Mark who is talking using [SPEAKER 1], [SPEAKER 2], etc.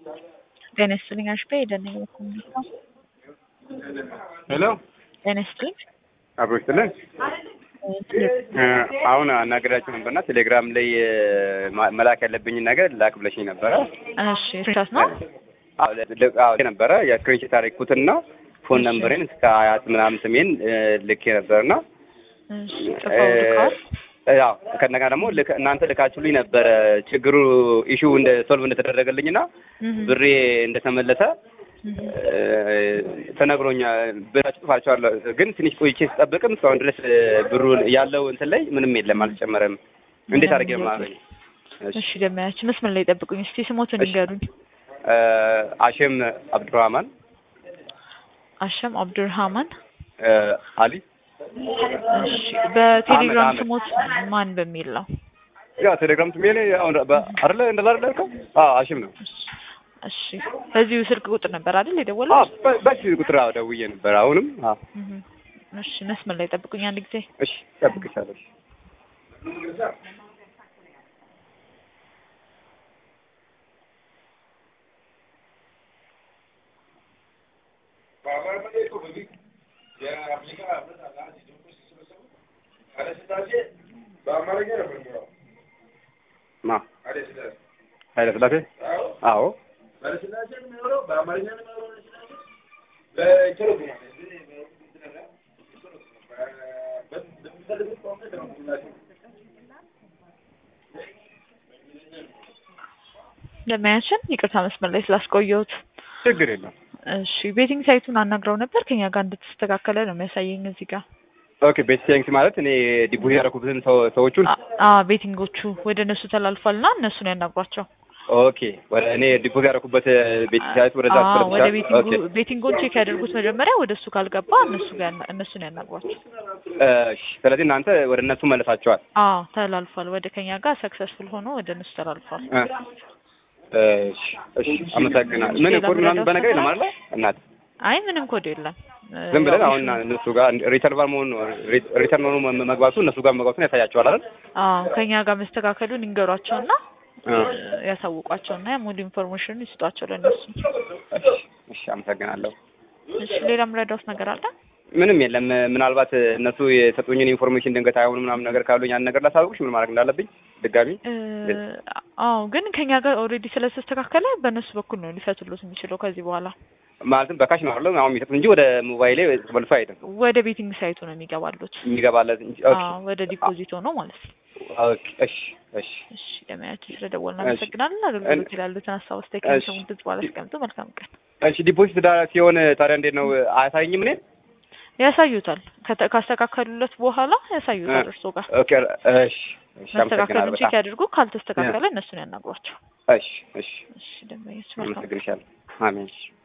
[SPEAKER 1] ጤና ይስጥልኝ አሽቤ ደነኝ ኮሚኒካ
[SPEAKER 2] ሄሎ
[SPEAKER 1] ጤና ይስጥልኝ
[SPEAKER 2] አብሮ ይስጥልኝ። አሁን አናገራችሁ ነበርና ቴሌግራም ላይ መላክ ያለብኝ ነገር ላክ ብለሽኝ ነበረ።
[SPEAKER 1] እሺ ስንት ነው?
[SPEAKER 2] አዎ ነበረ የስክሪንሾት አድርኩትና ፎን ነምበሬን እስከ አያት ምናምን ስሜን ልኬ ነበርና
[SPEAKER 1] እሺ ተፈውልካል።
[SPEAKER 2] ያው ከነጋ ደግሞ እናንተ ልካችሁልኝ ነበረ ችግሩ ኢሹ እንደ ሶልቭ እንደተደረገልኝና ብሬ እንደተመለሰ ተነግሮኛል። ብራችሁ ጽፋችኋለሁ ግን ትንሽ ቆይቼ ስጠብቅም እስካሁን ድረስ ብሩ ያለው እንትን ላይ ምንም የለም አልጨመረም። እንዴት አድርጌ ማለት ነው?
[SPEAKER 1] እሺ ደማያች መስመር ላይ ጠብቁኝ እስቲ ስሞቱን ንገሩኝ።
[SPEAKER 2] አሸም አብዱራህማን
[SPEAKER 1] አሸም አብዱራህማን
[SPEAKER 2] አሊ።
[SPEAKER 1] እሺ በቴሌግራም ስሞት ማን በሚል ነው?
[SPEAKER 2] ያ ቴሌግራም ስሜ ላይ አሁን አይደለ እንደዛ አይደለ? አሽም ነው።
[SPEAKER 1] እሺ በዚሁ ስልክ ቁጥር ነበር አይደል የደወለው?
[SPEAKER 2] በዚህ ቁጥር ደውዬ ነበር አሁንም።
[SPEAKER 1] እሺ መስመር ላይ ጠብቁኝ አንድ ጊዜ።
[SPEAKER 2] እሺ ጠብቅሻለሁ። ኃይለ ሥላሴ አዎ
[SPEAKER 1] ለማያችን ይቅርታ መስመር ላይ ስላስቆየሁት።
[SPEAKER 2] ችግር የለም።
[SPEAKER 1] እሺ ቤቲንግ ሳይቱን አናግረው ነበር ከኛ ጋር እንድትስተካከለ ነው የሚያሳየኝ እዚህ ጋር።
[SPEAKER 2] ኦኬ ቤቲንግ ማለት እኔ ዲፖዚት ያደረኩትን ሰዎቹን
[SPEAKER 1] ቤቲንጎቹ ወደ እነሱ ተላልፏልና እነሱን ያናግሯቸው።
[SPEAKER 2] ኦኬ ወደ እኔ ዲፖዚት ያደረኩበት ቤቲንግ ሳይት ወደዛ
[SPEAKER 1] ወደ ቤቲንጎን ቼክ ያደርጉት መጀመሪያ ወደ እሱ ካልገባ እነሱን ያናግሯቸው።
[SPEAKER 2] እሺ ስለዚህ እናንተ ወደ እነሱ መለሳቸዋል?
[SPEAKER 1] ተላልፏል። ወደ ከኛ ጋር ሰክሰስፉል ሆኖ ወደ እነሱ ተላልፏል።
[SPEAKER 2] እሺ አመሰግናለሁ። ምን ኮድ ምናምን በነገር የለም አይደል እናት?
[SPEAKER 1] አይ ምንም ኮድ የለም።
[SPEAKER 2] ዝም ብለን አሁን እነሱ ጋር ሪተርቫል መሆኑ ሪተርን ሆኖ መግባቱ እነሱ ጋር መግባቱን ያሳያቸዋል አይደል?
[SPEAKER 1] ከኛ ጋር መስተካከሉን ይንገሯቸውና ያሳውቋቸውና ሙሉ ኢንፎርሜሽን ይስጧቸው ለነሱ።
[SPEAKER 2] እሺ አመሰግናለሁ።
[SPEAKER 1] እሺ ሌላም ረዳውስ ነገር አለ?
[SPEAKER 2] ምንም የለም። ምናልባት እነሱ የሰጡኝን ኢንፎርሜሽን ድንገት አይሆንም ምናምን ነገር ካሉኝ ያን ነገር ላሳውቅሽ ምን ማድረግ እንዳለብኝ ድጋሚ።
[SPEAKER 1] ግን ከኛ ጋር ኦልሬዲ ስለተስተካከለ በእነሱ በኩል ነው ሊፈቱሉት የሚችለው ከዚህ በኋላ።
[SPEAKER 2] ማለትም በካሽ ነው አይደል አሁን የሚሰጡት እንጂ ወደ ሞባይሌ ተመልሶ አይደለም።
[SPEAKER 1] ወደ ቤቲንግ ሳይቱ ነው
[SPEAKER 2] የሚገባለት እንጂ። ኦኬ
[SPEAKER 1] ወደ ዲፖዚት ነው ማለት ነው።
[SPEAKER 2] ኦኬ እሺ
[SPEAKER 1] ለማያችሁ ስለደወልን አመሰግናለን። አገልግሎት ይላሉትን ሀሳብ አስተካክለው እንድትጽፉ አስቀምጡ። መልካም ቀን።
[SPEAKER 2] እሺ ዲፖዚት ሲሆን ታዲያ እንዴት ነው አያሳይኝም? እኔ
[SPEAKER 1] ያሳዩታል። ካስተካከሉለት በኋላ ያሳዩታል እርሶ ጋር።
[SPEAKER 2] ኦኬ እሺ
[SPEAKER 1] ማስተካከሉን ቼክ ያድርጉ። ካልተስተካከለ እነሱን ያናግሯቸው።
[SPEAKER 2] እሺ
[SPEAKER 1] ደምበኛችን መልካም።
[SPEAKER 2] አመሰግናለሁ። አሜን።